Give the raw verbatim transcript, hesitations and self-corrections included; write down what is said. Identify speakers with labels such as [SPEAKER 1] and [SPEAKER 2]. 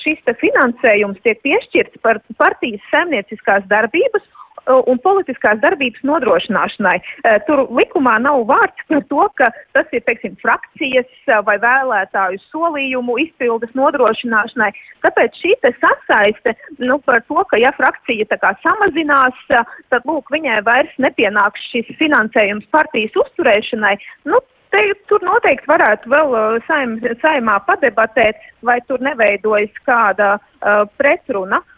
[SPEAKER 1] šis te finansējums tiek piešķirts par partijas saimnieciskās darbības un politiskās darbības nodrošināšanai. Tur likumā nav vārds par to, ka tas ir, teiksim, frakcijas vai vēlētāju solījumu izpildes nodrošināšanai. Tāpēc šī te sasaiste, nu, par to, ka ja frakcija tā kā samazinās, tad, lūk, viņai vairs nepienāks šis finansējums partijas uzturēšanai, nu, te, tur noteikti varētu vēl saim, saimā padebatēt, vai tur neveidojas kāda uh, pretruna.